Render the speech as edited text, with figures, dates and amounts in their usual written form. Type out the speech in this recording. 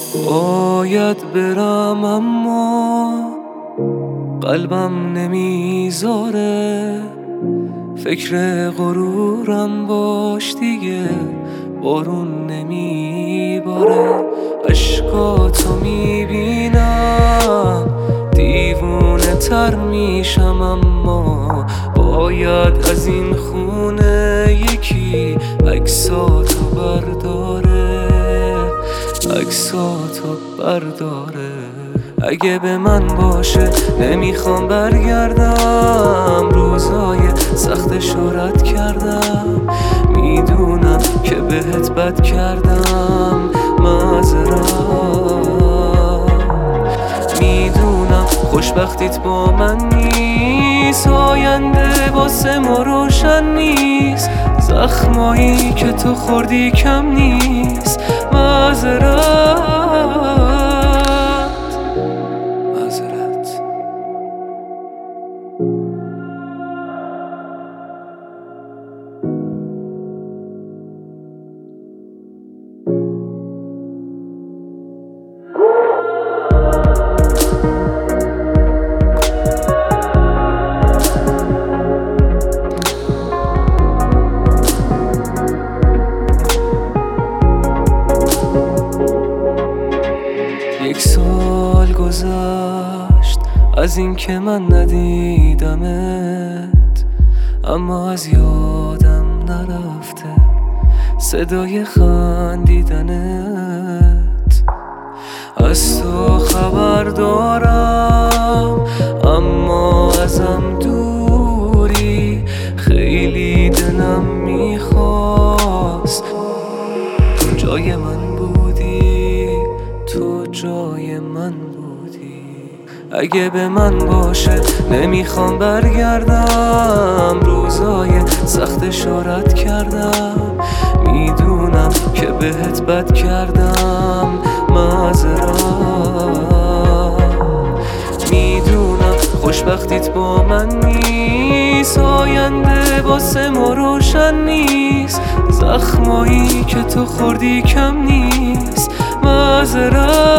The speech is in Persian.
باید برم اما قلبم نمیذاره، فکر غرورم باش دیگه بارون نمیباره. اشکاتو میبینم دیوونه تر میشم، اما باید از این خونه یکی عکساتو برداره. اگه به من باشه نمیخوام برگردم، روزای سختش رو رد کردم، میدونم که بهت بد کردم، معذرت. میدونم خوشبختیت با من نیست، آینده واسه ما روشن نیست، زخمایی که تو خوردی کم نیست، معذرت. یک سال گذشت از این که من ندیدمت، اما از یادم نرفته صدای خندیدنت. از تو خبر دارم اما ازم دوری، خیلی دلم میخواست تو جای من بودی، تو جای من بودی. اگه به من باشه نمیخوام برگردم، روزای سختش رو رد کردم، میدونم که بهت بد کردم، معذرت. میدونم خوشبختیت با من نیست، آینده واسه ما روشن نیست، زخمایی که تو خوردی کم نیست، معذرت.